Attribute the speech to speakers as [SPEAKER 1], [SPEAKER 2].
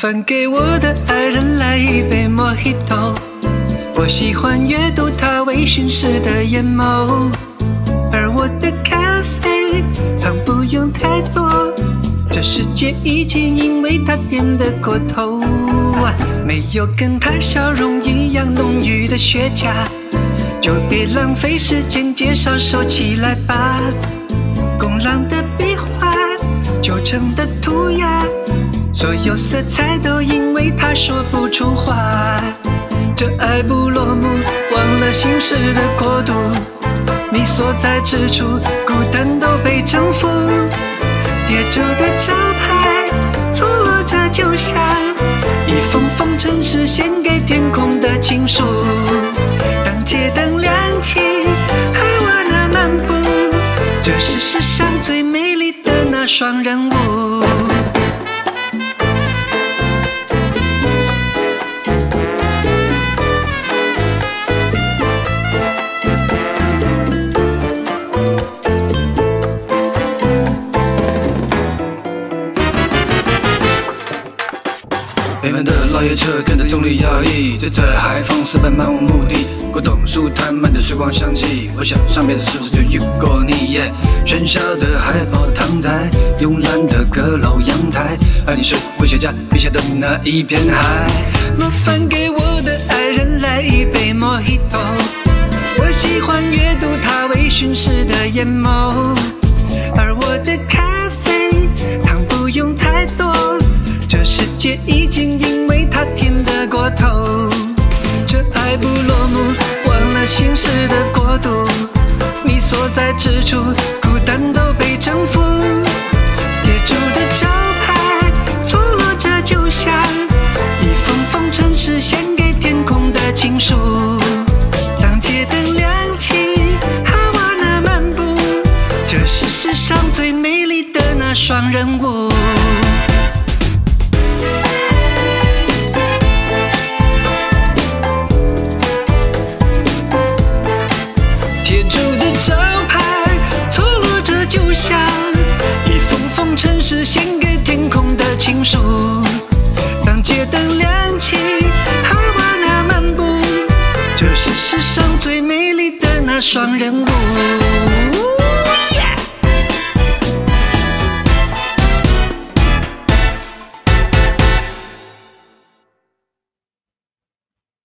[SPEAKER 1] 烦给我的爱人来一杯莫吉托。我喜欢阅读他微醺时的眼眸，而我的咖啡糖不用太多。这世界已经因为他甜得过头，没有跟他笑容一样浓郁的雪茄，就别浪费时间介绍，收起来吧。工郎的笔画，旧成的涂鸦，所有色彩都因为他说不出话。这爱不落幕，忘了心事的国度，你所在之处，孤单都被征服。贴住的招牌，错落着就像一封封城市献给天空的情书。当街灯亮起，和我那漫步，这是世上最美丽的那双人舞。
[SPEAKER 2] 北门的老爷车跟着重力摇曳，在这海风四奔漫无目的，古董书摊满的时光香气。我想上辈子是不是就遇过你？喧嚣的海报躺在慵懒的阁楼阳台，而你是文学家笔下的那一片海。
[SPEAKER 1] 麻烦给我的爱人来一杯莫吉托。我喜欢阅读他微醺时的眼眸，而我的咖啡糖不用太多。这世界已经因为他甜得过头，这爱不落幕，忘了心事的国度，你所在之处，孤单都被征服。贴住的招牌，错落着就像一封封城市献给天空的情书。当街灯亮起，哈瓦那漫步，这是世上最美丽的那双人舞。招牌错落着就像一封封城市献给天空的情书。当街灯亮起，哈瓦那漫步，这是世上最美丽的那双人舞。